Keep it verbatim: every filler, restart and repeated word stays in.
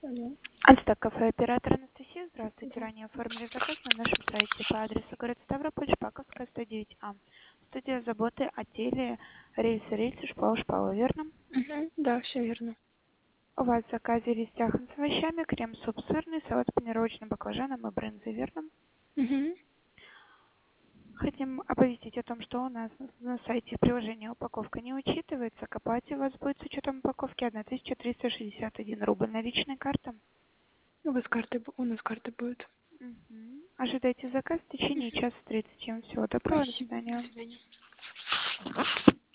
Алло. Альста кафе, оператор Анастасия. Здравствуйте. Ранее оформили заказ на нашем сайте по адресу город Ставрополь, Шпаковская, сто девять А. Студия заботы о теле, рельсы, рельсы, шпала, шпала, верно? Мгм. Да, все верно. У вас в заказе рис тяхан с овощами, крем-суп сырный, салат с панировочным баклажаном и брынзой, верно? Мгм. Хотим оповестить о том, что у нас на сайте приложения упаковка не учитывается. К оплате у вас будет с учетом упаковки тысяча триста шестьдесят один рубль. Наличная карта. У вас карты, бу- у нас карты будут. Мгм. Ожидайте заказ в течение часа тридцати. Всего доброго, до Спасибо. До свидания. свидания.